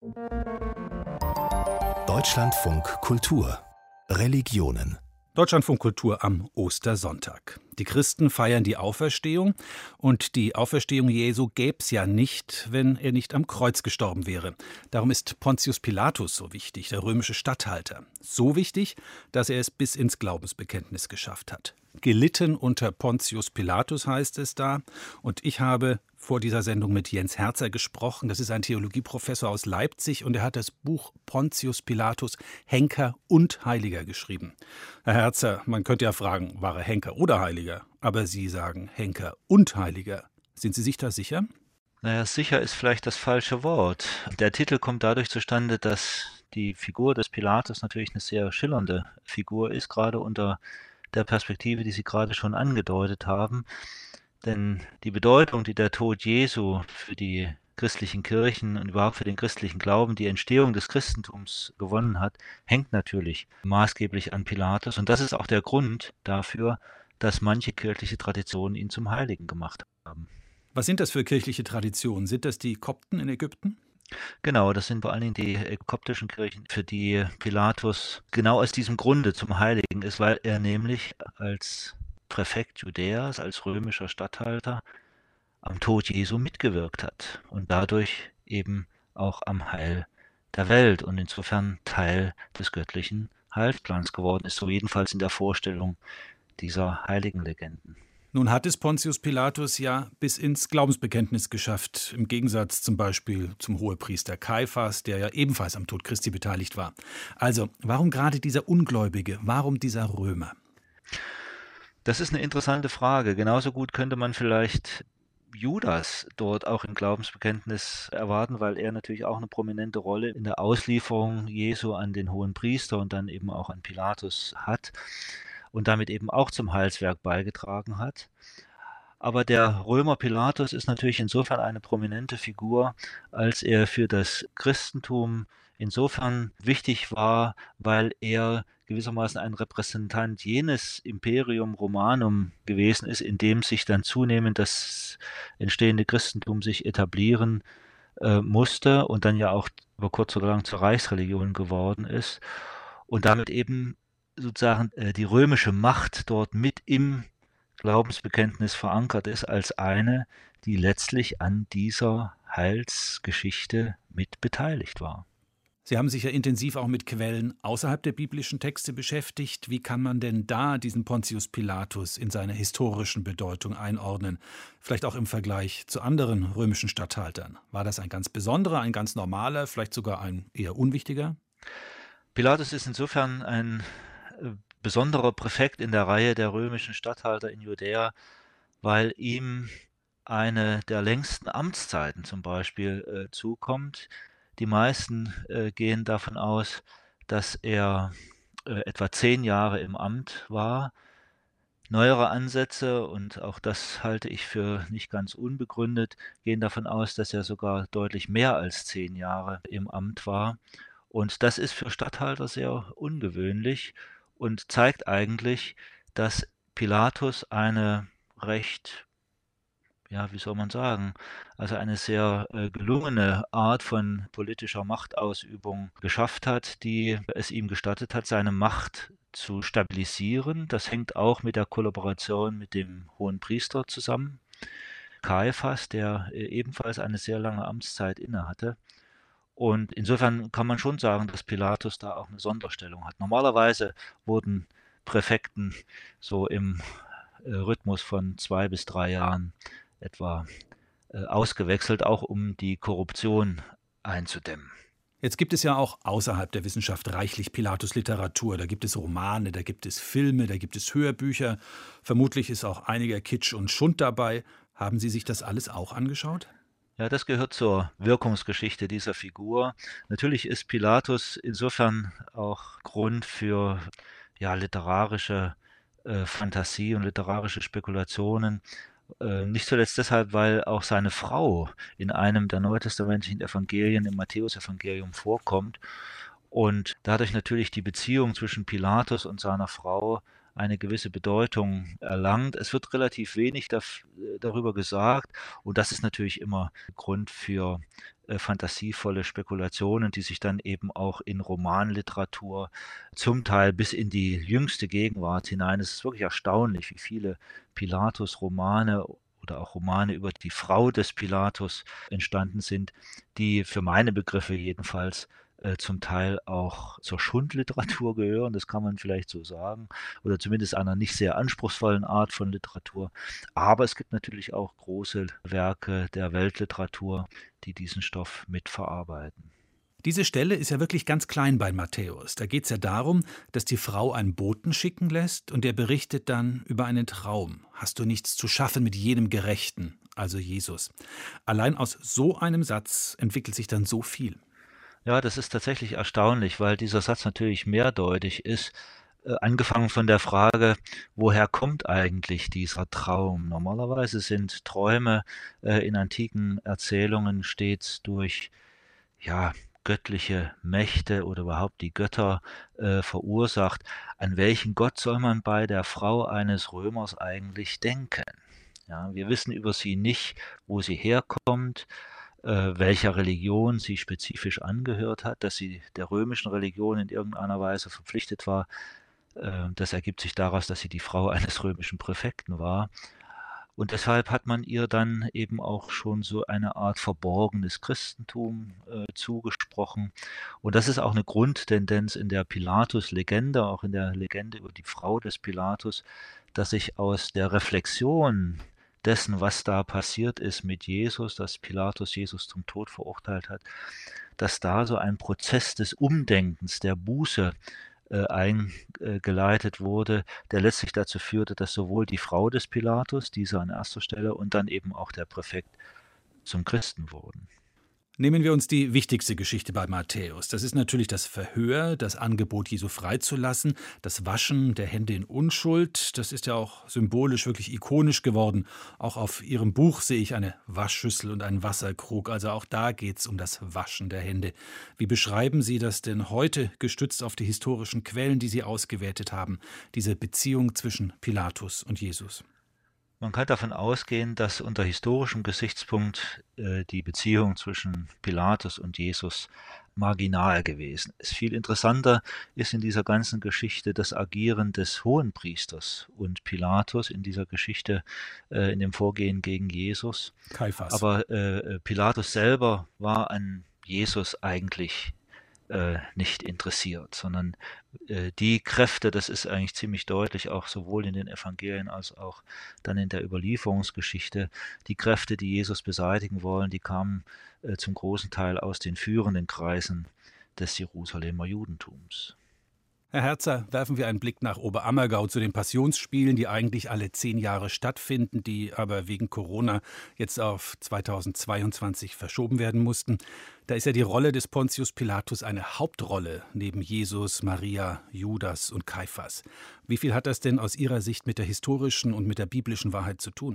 Deutschlandfunk Kultur Religionen. Deutschlandfunk Kultur am Ostersonntag. Die Christen feiern die Auferstehung und die Auferstehung Jesu gäb's ja nicht, wenn er nicht am Kreuz gestorben wäre. Darum ist Pontius Pilatus so wichtig, der römische Statthalter. So wichtig, dass er es bis ins Glaubensbekenntnis geschafft hat. Gelitten unter Pontius Pilatus heißt es da. Und ich habe vor dieser Sendung mit Jens Herzer gesprochen. Das ist ein Theologieprofessor aus Leipzig und er hat das Buch Pontius Pilatus, Henker und Heiliger geschrieben. Herr Herzer, man könnte ja fragen, war er Henker oder Heiliger? Aber Sie sagen Henker und Heiliger. Sind Sie sich da sicher? Naja, sicher ist vielleicht das falsche Wort. Der Titel kommt dadurch zustande, dass die Figur des Pilatus natürlich eine sehr schillernde Figur ist, gerade unter der Perspektive, die Sie gerade schon angedeutet haben. Denn die Bedeutung, die der Tod Jesu für die christlichen Kirchen und überhaupt für den christlichen Glauben, die Entstehung des Christentums gewonnen hat, hängt natürlich maßgeblich an Pilatus. Und das ist auch der Grund dafür, dass manche kirchliche Traditionen ihn zum Heiligen gemacht haben. Was sind das für kirchliche Traditionen? Sind das die Kopten in Ägypten? Genau, das sind vor allen Dingen die koptischen Kirchen, für die Pilatus genau aus diesem Grunde zum Heiligen ist, weil er nämlich als Präfekt Judäas, als römischer Statthalter, am Tod Jesu mitgewirkt hat und dadurch eben auch am Heil der Welt und insofern Teil des göttlichen Heilsplans geworden ist, so jedenfalls in der Vorstellung dieser heiligen Legenden. Nun hat es Pontius Pilatus ja bis ins Glaubensbekenntnis geschafft, im Gegensatz zum Beispiel zum Hohepriester Kaiphas, der ja ebenfalls am Tod Christi beteiligt war. Also, warum gerade dieser Ungläubige, warum dieser Römer? Das ist eine interessante Frage. Genauso gut könnte man vielleicht Judas dort auch im Glaubensbekenntnis erwarten, weil er natürlich auch eine prominente Rolle in der Auslieferung Jesu an den Hohenpriester und dann eben auch an Pilatus hat und damit eben auch zum Heilswerk beigetragen hat. Aber der Römer Pilatus ist natürlich insofern eine prominente Figur, als er für das Christentum insofern wichtig war, weil er gewissermaßen ein Repräsentant jenes Imperium Romanum gewesen ist, in dem sich dann zunehmend das entstehende Christentum sich etablieren musste und dann ja auch über kurz oder lang zur Reichsreligion geworden ist und damit eben sozusagen die römische Macht dort mit im Glaubensbekenntnis verankert ist als eine, die letztlich an dieser Heilsgeschichte mit beteiligt war. Sie haben sich ja intensiv auch mit Quellen außerhalb der biblischen Texte beschäftigt. Wie kann man denn da diesen Pontius Pilatus in seiner historischen Bedeutung einordnen? Vielleicht auch im Vergleich zu anderen römischen Statthaltern. War das ein ganz besonderer, ein ganz normaler, vielleicht sogar ein eher unwichtiger? Pilatus ist insofern ein besonderer Präfekt in der Reihe der römischen Statthalter in Judäa, weil ihm eine der längsten Amtszeiten zum Beispiel zukommt. Die meisten gehen davon aus, dass er etwa 10 Jahre im Amt war. Neuere Ansätze, und auch das halte ich für nicht ganz unbegründet, gehen davon aus, dass er sogar deutlich mehr als 10 Jahre im Amt war. Und das ist für Statthalter sehr ungewöhnlich und zeigt eigentlich, dass Pilatus eine recht, ja, wie soll man sagen, also eine sehr gelungene Art von politischer Machtausübung geschafft hat, die es ihm gestattet hat, seine Macht zu stabilisieren. Das hängt auch mit der Kollaboration mit dem Hohenpriester zusammen, Kaiphas, der ebenfalls eine sehr lange Amtszeit innehatte. Und insofern kann man schon sagen, dass Pilatus da auch eine Sonderstellung hat. Normalerweise wurden Präfekten so im Rhythmus von 2 bis 3 Jahren etwa ausgewechselt, auch um die Korruption einzudämmen. Jetzt gibt es ja auch außerhalb der Wissenschaft reichlich Pilatus-Literatur. Da gibt es Romane, da gibt es Filme, da gibt es Hörbücher. Vermutlich ist auch einiger Kitsch und Schund dabei. Haben Sie sich das alles auch angeschaut? Ja, das gehört zur Wirkungsgeschichte dieser Figur. Natürlich ist Pilatus insofern auch Grund für literarische Fantasie und literarische Spekulationen. Nicht zuletzt deshalb, weil auch seine Frau in einem der neutestamentlichen Evangelien, im Matthäusevangelium, vorkommt und dadurch natürlich die Beziehung zwischen Pilatus und seiner Frau eine gewisse Bedeutung erlangt. Es wird relativ wenig darüber gesagt und das ist natürlich immer Grund für fantasievolle Spekulationen, die sich dann eben auch in Romanliteratur zum Teil bis in die jüngste Gegenwart hinein. Es ist wirklich erstaunlich, wie viele Pilatus-Romane oder auch Romane über die Frau des Pilatus entstanden sind, die für meine Begriffe jedenfalls zum Teil auch zur Schundliteratur gehören, das kann man vielleicht so sagen, oder zumindest einer nicht sehr anspruchsvollen Art von Literatur. Aber es gibt natürlich auch große Werke der Weltliteratur, die diesen Stoff mitverarbeiten. Diese Stelle ist ja wirklich ganz klein bei Matthäus. Da geht es ja darum, dass die Frau einen Boten schicken lässt und der berichtet dann über einen Traum. Hast du nichts zu schaffen mit jenem Gerechten, also Jesus. Allein aus so einem Satz entwickelt sich dann so viel. Ja, das ist tatsächlich erstaunlich, weil dieser Satz natürlich mehrdeutig ist. Angefangen von der Frage, woher kommt eigentlich dieser Traum? Normalerweise sind Träume in antiken Erzählungen stets durch göttliche Mächte oder überhaupt die Götter verursacht. An welchen Gott soll man bei der Frau eines Römers eigentlich denken? Ja, wir wissen über sie nicht, wo sie herkommt, welcher Religion sie spezifisch angehört hat, dass sie der römischen Religion in irgendeiner Weise verpflichtet war. Das ergibt sich daraus, dass sie die Frau eines römischen Präfekten war. Und deshalb hat man ihr dann eben auch schon so eine Art verborgenes Christentum zugesprochen. Und das ist auch eine Grundtendenz in der Pilatus-Legende, auch in der Legende über die Frau des Pilatus, dass sich aus der Reflexion dessen, was da passiert ist mit Jesus, dass Pilatus Jesus zum Tod verurteilt hat, dass da so ein Prozess des Umdenkens, der Buße eingeleitet wurde, der letztlich dazu führte, dass sowohl die Frau des Pilatus, diese an erster Stelle, und dann eben auch der Präfekt zum Christen wurden. Nehmen wir uns die wichtigste Geschichte bei Matthäus. Das ist natürlich das Verhör, das Angebot, Jesu freizulassen, das Waschen der Hände in Unschuld. Das ist ja auch symbolisch wirklich ikonisch geworden. Auch auf Ihrem Buch sehe ich eine Waschschüssel und einen Wasserkrug. Also auch da geht es um das Waschen der Hände. Wie beschreiben Sie das denn heute, gestützt auf die historischen Quellen, die Sie ausgewertet haben, diese Beziehung zwischen Pilatus und Jesus? Man kann davon ausgehen, dass unter historischem Gesichtspunkt die Beziehung zwischen Pilatus und Jesus marginal gewesen ist. Viel interessanter ist in dieser ganzen Geschichte das Agieren des Hohenpriesters und Pilatus in dieser Geschichte, in dem Vorgehen gegen Jesus. Kaiphas. Aber Pilatus selber war an Jesus eigentlich nicht interessiert, sondern die Kräfte, das ist eigentlich ziemlich deutlich, auch sowohl in den Evangelien als auch dann in der Überlieferungsgeschichte, die Kräfte, die Jesus beseitigen wollen, die kamen zum großen Teil aus den führenden Kreisen des Jerusalemer Judentums. Herr Herzer, werfen wir einen Blick nach Oberammergau zu den Passionsspielen, die eigentlich alle 10 Jahre stattfinden, die aber wegen Corona jetzt auf 2022 verschoben werden mussten. Da ist ja die Rolle des Pontius Pilatus eine Hauptrolle neben Jesus, Maria, Judas und Kaiphas. Wie viel hat das denn aus Ihrer Sicht mit der historischen und mit der biblischen Wahrheit zu tun?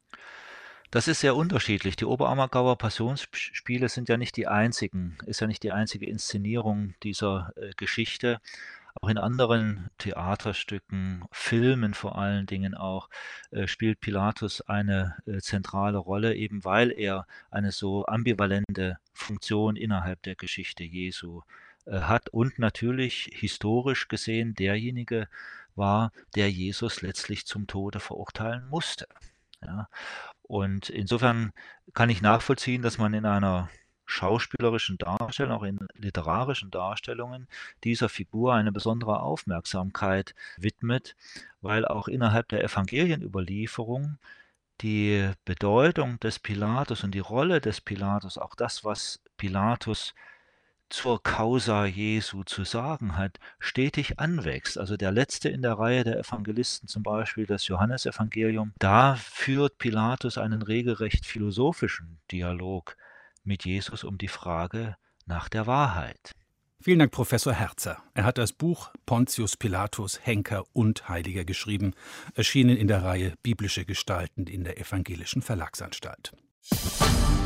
Das ist sehr unterschiedlich. Die Oberammergauer Passionsspiele sind ja nicht die einzigen, ist ja nicht die einzige Inszenierung dieser Geschichte. Auch in anderen Theaterstücken, Filmen vor allen Dingen auch, spielt Pilatus eine zentrale Rolle, eben weil er eine so ambivalente Funktion innerhalb der Geschichte Jesu hat und natürlich historisch gesehen derjenige war, der Jesus letztlich zum Tode verurteilen musste. Ja. Und insofern kann ich nachvollziehen, dass man in einer schauspielerischen Darstellung, auch in literarischen Darstellungen dieser Figur eine besondere Aufmerksamkeit widmet, weil auch innerhalb der Evangelienüberlieferung die Bedeutung des Pilatus und die Rolle des Pilatus, auch das, was Pilatus zur Causa Jesu zu sagen hat, stetig anwächst. Also der letzte in der Reihe der Evangelisten, zum Beispiel das Johannesevangelium, da führt Pilatus einen regelrecht philosophischen Dialog mit Jesus um die Frage nach der Wahrheit. Vielen Dank, Professor Herzer. Er hat das Buch Pontius Pilatus, Henker und Heiliger geschrieben, erschienen in der Reihe Biblische Gestalten in der Evangelischen Verlagsanstalt.